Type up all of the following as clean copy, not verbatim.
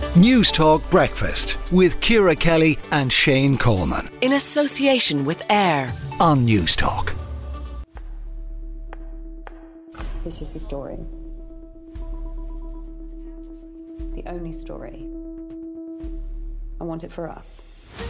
News Talk Breakfast with Ciara Kelly and Shane Coleman. In association with AIR On News Talk. This is the story. The only story. I want it for us.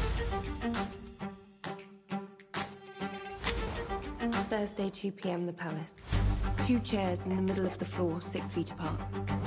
Thursday, 2 p.m, the Palace. 2 chairs in the middle of the floor, 6 feet apart.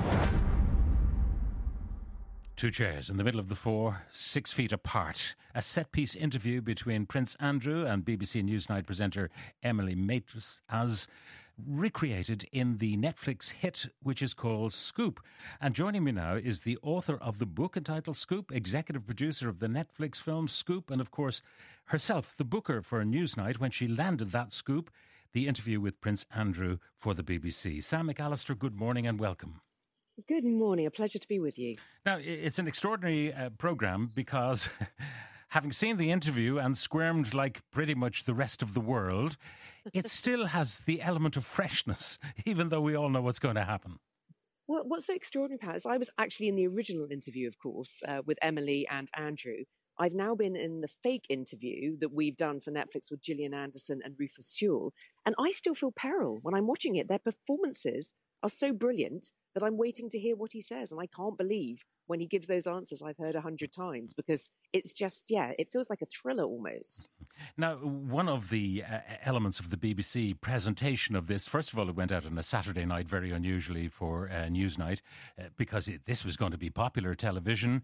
2 chairs in the middle of the floor, 6 feet apart. A set-piece interview between Prince Andrew and BBC Newsnight presenter Emily Maitlis as recreated in the Netflix hit, which is called Scoop. And joining me now is the author of the book entitled Scoop, executive producer of the Netflix film Scoop, and of course herself, the booker for Newsnight when she landed that scoop, the interview with Prince Andrew for the BBC. Sam McAllister, good morning and welcome. Good morning. A pleasure to be with you. Now, it's an extraordinary programme because having seen the interview and squirmed like pretty much the rest of the world, it still has the element of freshness, even though we all know what's going to happen. Well, what's so extraordinary, Pat, is I was actually in the original interview, of course, with Emily and Andrew. I've now been in the fake interview that we've done for Netflix with Gillian Anderson and Rufus Sewell, and I still feel peril when I'm watching it. Their performances are so brilliant that I'm waiting to hear what he says. And I can't believe when he gives those answers I've heard 100 times, because it's just, it feels like a thriller almost. Now, one of the elements of the BBC presentation of this, first of all, it went out on a Saturday night, very unusually for Newsnight, because this was going to be popular television.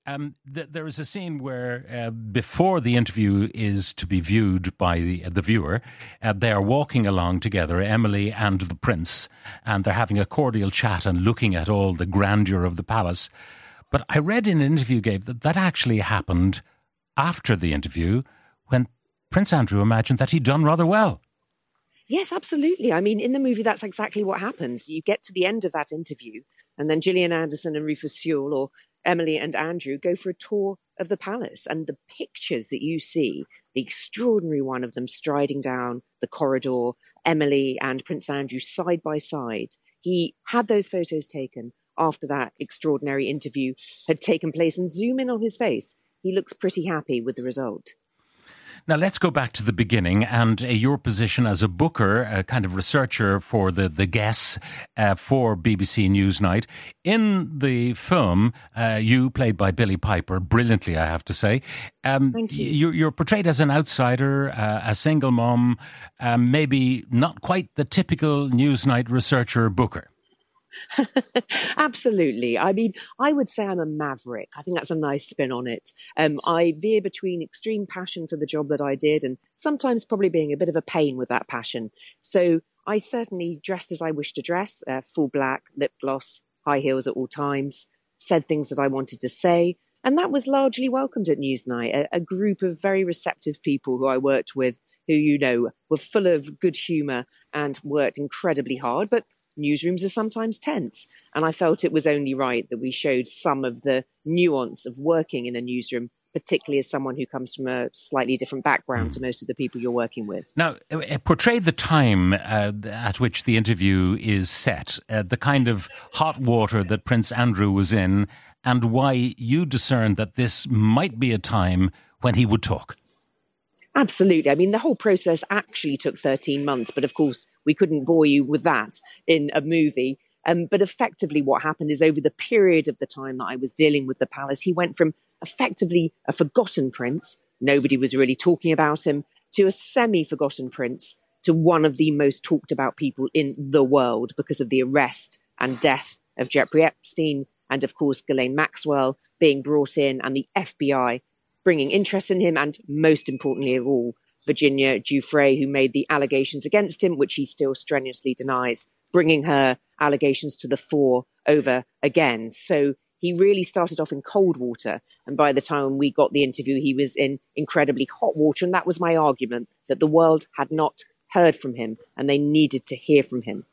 There is a scene where before the interview is to be viewed by the viewer, they are walking along together, Emily and the Prince, and they're having a cordial chat and looking at all the grandeur of the palace. But I read in an interview that actually happened after the interview when Prince Andrew imagined that he'd done rather well. Yes, absolutely. I mean, in the movie, that's exactly what happens. You get to the end of that interview, and then Gillian Anderson and Rufus Sewell, or Emily and Andrew, go for a tour of the palace. And the pictures that you see, the extraordinary one of them striding down the corridor, Emily and Prince Andrew side by side. He had those photos taken after that extraordinary interview had taken place, and zoom in on his face. He looks pretty happy with the result. Now, let's go back to the beginning and your position as a booker, a kind of researcher for the guests for BBC Newsnight. In the film, you, played by Billie Piper, brilliantly, I have to say. Thank you. You're portrayed as an outsider, a single mom, maybe not quite the typical Newsnight researcher booker. Absolutely. I mean, I would say I'm a maverick. I think that's a nice spin on it. I veer between extreme passion for the job that I did and sometimes probably being a bit of a pain with that passion. So I certainly dressed as I wished to dress, full black, lip gloss, high heels at all times, said things that I wanted to say. And that was largely welcomed at Newsnight, a group of very receptive people who I worked with, who, you know, were full of good humour and worked incredibly hard. But newsrooms are sometimes tense, and I felt it was only right that we showed some of the nuance of working in a newsroom, particularly as someone who comes from a slightly different background to most of the people you're working with. Now, portray the time at which the interview is set, the kind of hot water that Prince Andrew was in, and why you discerned that this might be a time when he would talk. Absolutely. I mean, the whole process actually took 13 months, but of course we couldn't bore you with that in a movie. But effectively what happened is over the period of the time that I was dealing with the palace, he went from effectively a forgotten prince, nobody was really talking about him, to a semi-forgotten prince, to one of the most talked about people in the world because of the arrest and death of Jeffrey Epstein and, of course, Ghislaine Maxwell being brought in and the FBI bringing interest in him, and most importantly of all, Virginia Giuffre, who made the allegations against him, which he still strenuously denies, bringing her allegations to the fore over again. So he really started off in cold water, and by the time we got the interview, he was in incredibly hot water, and that was my argument, that the world had not heard from him, and they needed to hear from him.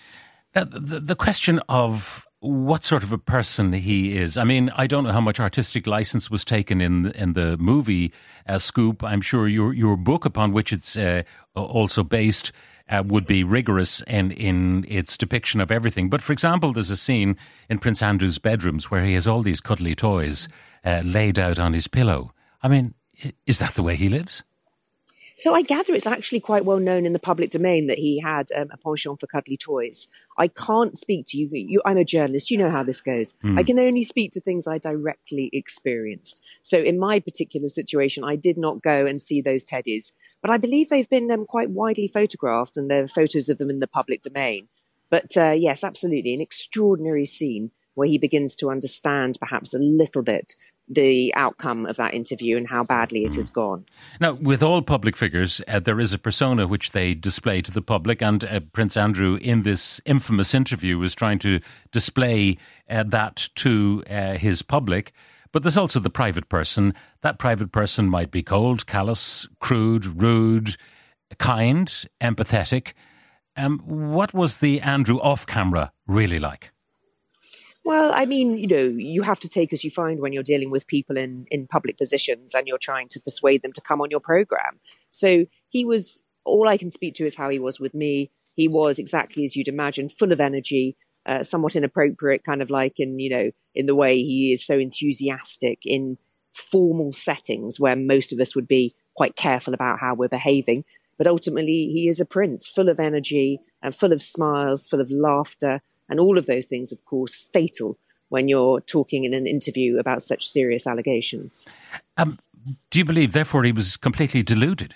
The question of what sort of a person he is. I mean, I don't know how much artistic license was taken in the movie Scoop. I'm sure your book, upon which it's also based, would be rigorous in its depiction of everything. But for example, there's a scene in Prince Andrew's bedrooms where he has all these cuddly toys laid out on his pillow. I mean, is that the way he lives? So I gather it's actually quite well known in the public domain that he had a penchant for cuddly toys. I can't speak to you. I'm a journalist. You know how this goes. I can only speak to things I directly experienced. So in my particular situation, I did not go and see those teddies. But I believe they've been quite widely photographed, and there are photos of them in the public domain. But yes, absolutely, an extraordinary scene where he begins to understand perhaps a little bit the outcome of that interview and how badly it has gone. Now, with all public figures, there is a persona which they display to the public, and Prince Andrew, in this infamous interview, was trying to display that to his public. But there's also the private person. That private person might be cold, callous, crude, rude, kind, empathetic. What was the Andrew off-camera really like? Well, I mean, you have to take as you find when you're dealing with people in public positions and you're trying to persuade them to come on your program. So he was, all I can speak to is how he was with me. He was exactly as you'd imagine, full of energy, somewhat inappropriate, kind of like in the way he is so enthusiastic in formal settings where most of us would be quite careful about how we're behaving. But ultimately, he is a prince, full of energy and full of smiles, full of laughter. And all of those things, of course, fatal when you're talking in an interview about such serious allegations. Do you believe, therefore, he was completely deluded?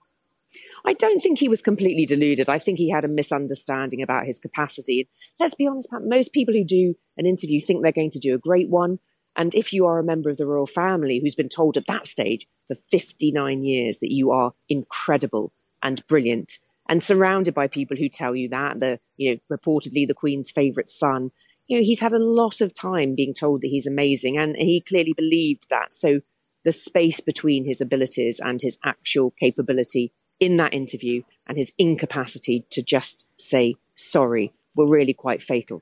I don't think he was completely deluded. I think he had a misunderstanding about his capacity. Let's be honest, Pat, most people who do an interview think they're going to do a great one. And if you are a member of the royal family who's been told at that stage for 59 years that you are incredible and brilliant, and surrounded by people who tell you that, reportedly the Queen's favourite son, he's had a lot of time being told that he's amazing, and he clearly believed that. So the space between his abilities and his actual capability in that interview and his incapacity to just say sorry were really quite fatal.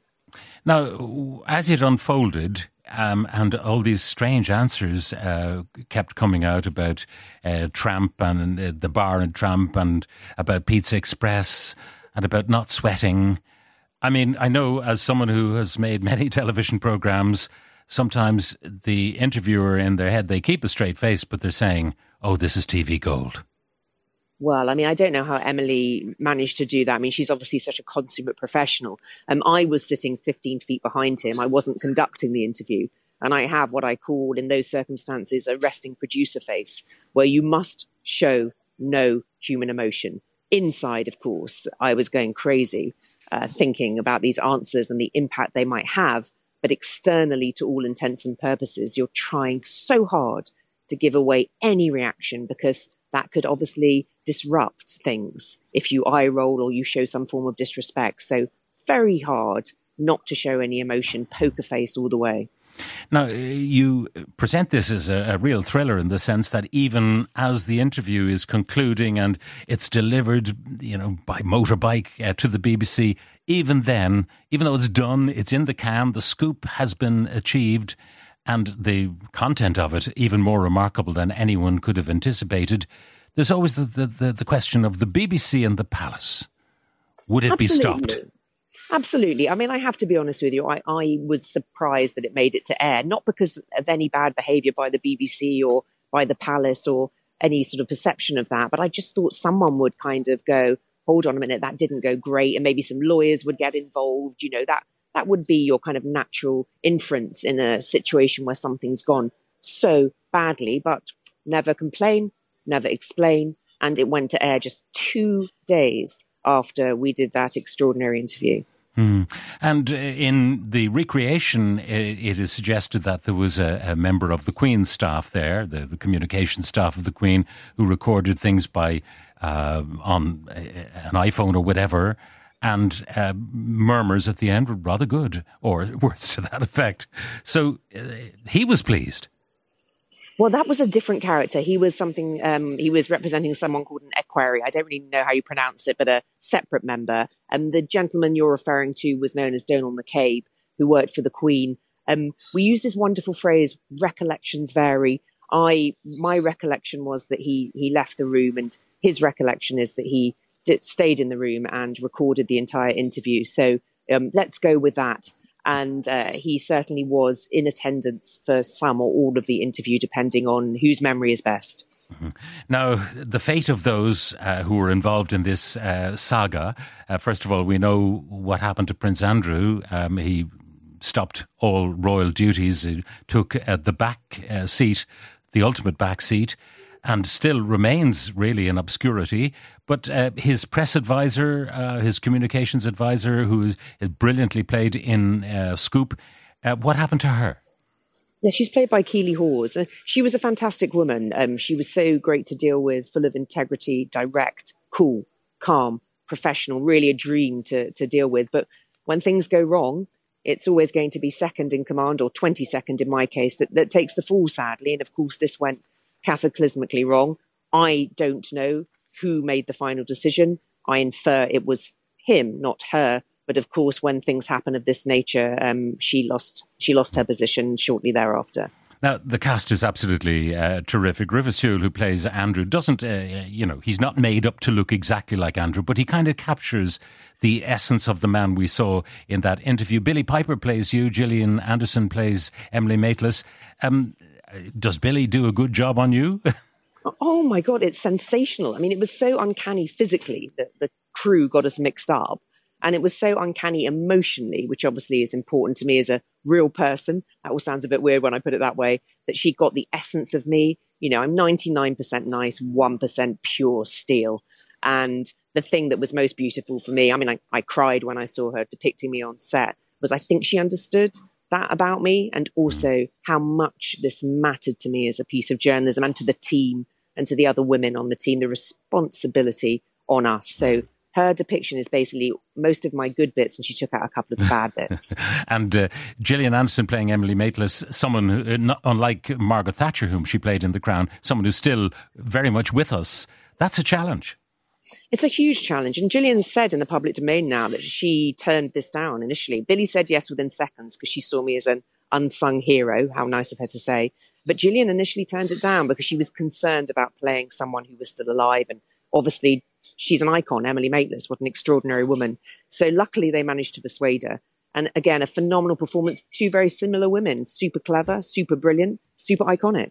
Now, as it unfolded, and all these strange answers kept coming out about Tramp and the bar and Tramp, and about Pizza Express, and about not sweating. I mean, I know as someone who has made many television programmes, sometimes the interviewer in their head, they keep a straight face, but they're saying, oh, this is TV gold. Well, I mean, I don't know how Emily managed to do that. I mean, she's obviously such a consummate professional. I was sitting 15 feet behind him. I wasn't conducting the interview. And I have what I call, in those circumstances, a resting producer face, where you must show no human emotion. Inside, of course, I was going crazy, thinking about these answers and the impact they might have. But externally, to all intents and purposes, you're trying so hard to give away any reaction, because that could obviously disrupt things if you eye roll or you show some form of disrespect. So very hard not to show any emotion, poker face all the way. Now, you present this as a real thriller in the sense that even as the interview is concluding and it's delivered, by motorbike to the BBC, even then, even though it's done, it's in the can, the scoop has been achieved, and the content of it even more remarkable than anyone could have anticipated, there's always the question of the BBC and the palace. Would it be stopped? Absolutely. I mean, I have to be honest with you. I was surprised that it made it to air, not because of any bad behaviour by the BBC or by the palace or any sort of perception of that, but I just thought someone would kind of go, hold on a minute, that didn't go great, and maybe some lawyers would get involved. That would be your kind of natural inference in a situation where something's gone so badly, but never complain, never explain. And it went to air just 2 days after we did that extraordinary interview. And in the recreation, it is suggested that there was a member of the Queen's staff there, the communication staff of the Queen, who recorded things by on an iPhone or whatever, and murmurs at the end were rather good, or words to that effect. So he was pleased. Well, that was a different character. He was he was representing someone called an equerry. I don't really know how you pronounce it, but a separate member. The gentleman you're referring to was known as Donald McCabe, who worked for the Queen. We use this wonderful phrase, recollections vary. My recollection was that he left the room, and his recollection is that he stayed in the room and recorded the entire interview. So let's go with that. And he certainly was in attendance for some or all of the interview, depending on whose memory is best. Mm-hmm. Now, the fate of those who were involved in this saga, first of all, we know what happened to Prince Andrew. He stopped all royal duties, he took the back seat, the ultimate back seat, and still remains really in obscurity. But his press advisor, his communications advisor, who is brilliantly played in Scoop, what happened to her? Yeah, she's played by Keely Hawes. She was a fantastic woman. She was so great to deal with, full of integrity, direct, cool, calm, professional, really a dream to deal with. But when things go wrong, it's always going to be second in command, or 22nd in my case, that takes the fall, sadly. And of course, this went cataclysmically wrong. I don't know who made the final decision. I infer it was him, not her. But of course, when things happen of this nature, she lost her position shortly thereafter. Now, the cast is absolutely terrific. Rufus Sewell, who plays Andrew, doesn't, he's not made up to look exactly like Andrew, but he kind of captures the essence of the man we saw in that interview. Billie Piper plays you, Gillian Anderson plays Emily Maitlis. Does Billie do a good job on you? Oh my God, it's sensational. I mean, it was so uncanny physically that the crew got us mixed up. And it was so uncanny emotionally, which obviously is important to me as a real person. That all sounds a bit weird when I put it that way, that she got the essence of me. You know, I'm 99% nice, 1% pure steel. And the thing that was most beautiful for me, I mean, I cried when I saw her depicting me on set, was I think she understood that about me, and also how much this mattered to me as a piece of journalism, and to the team and to the other women on the team, the responsibility on us. So her depiction is basically most of my good bits, and she took out a couple of the bad bits. And Gillian Anderson playing Emily Maitlis, someone who, not unlike Margaret Thatcher, whom she played in The Crown, someone who's still very much with us. That's a challenge. It's a huge challenge. And Gillian said in the public domain now that she turned this down initially. Billie said yes within seconds because she saw me as an unsung hero. How nice of her to say. But Gillian initially turned it down because she was concerned about playing someone who was still alive. And obviously, she's an icon, Emily Maitlis. What an extraordinary woman. So luckily, they managed to persuade her. And again, a phenomenal performance. Two very similar women. Super clever, super brilliant, super iconic.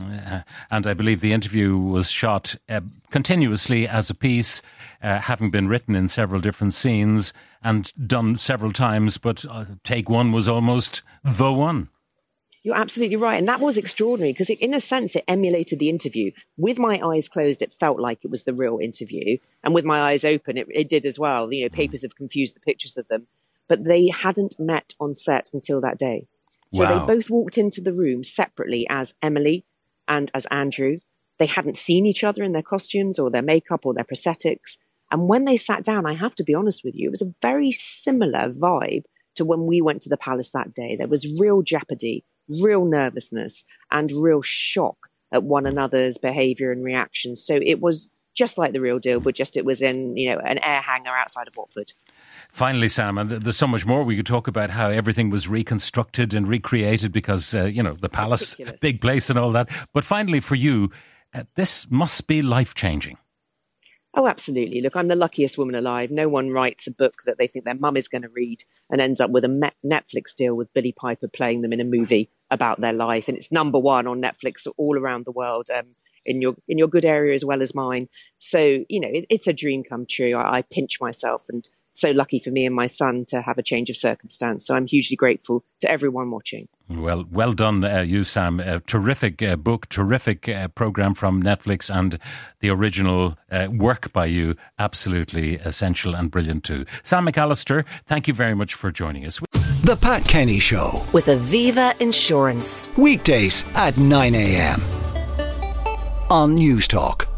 And I believe the interview was shot continuously as a piece, having been written in several different scenes and done several times, but take one was almost the one. You're absolutely right. And that was extraordinary because in a sense, it emulated the interview. With my eyes closed, it felt like it was the real interview. And with my eyes open, it did as well. You know, papers have confused the pictures of them. But they hadn't met on set until that day. So Wow. They both walked into the room separately as Emily and as Andrew. They hadn't seen each other in their costumes or their makeup or their prosthetics. And when they sat down, I have to be honest with you, it was a very similar vibe to when we went to the palace that day. There was real jeopardy, real nervousness, and real shock at one another's behaviour and reactions. So it was just like the real deal, but just it was in, an air hangar outside of Watford. Finally, Sam, and there's so much more we could talk about how everything was reconstructed and recreated because, the palace, Ridiculous. big place and all that. But finally, for you, this must be life-changing. Oh, absolutely. Look, I'm the luckiest woman alive. No one writes a book that they think their mum is going to read and ends up with a Netflix deal with Billie Piper playing them in a movie about their life. And it's number one on Netflix all around the world, in your good area as well as mine. So, it's a dream come true. I pinch myself, and so lucky for me and my son to have a change of circumstance. So I'm hugely grateful to everyone watching. Well done, you, Sam. Terrific book, terrific programme from Netflix, and the original work by you, absolutely essential and brilliant too. Sam McAllister, thank you very much for joining us. The Pat Kenny Show. With Aviva Insurance. Weekdays at 9 a.m. on News Talk.